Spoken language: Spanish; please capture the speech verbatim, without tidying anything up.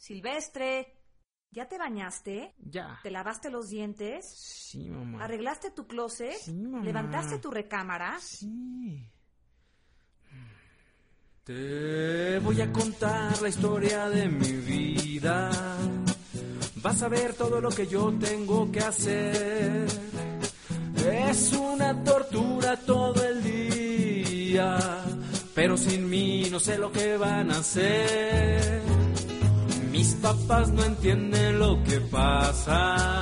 Silvestre, ¿ya te bañaste? Ya. ¿Te lavaste los dientes? Sí, mamá. ¿Arreglaste tu closet? Sí, mamá. ¿Levantaste tu recámara? Sí. Te voy a contar la historia de mi vida. Vas a ver todo lo que yo tengo que hacer. Es una tortura todo el día, pero sin mí no sé lo que van a hacer. Mis papás no entienden lo que pasa.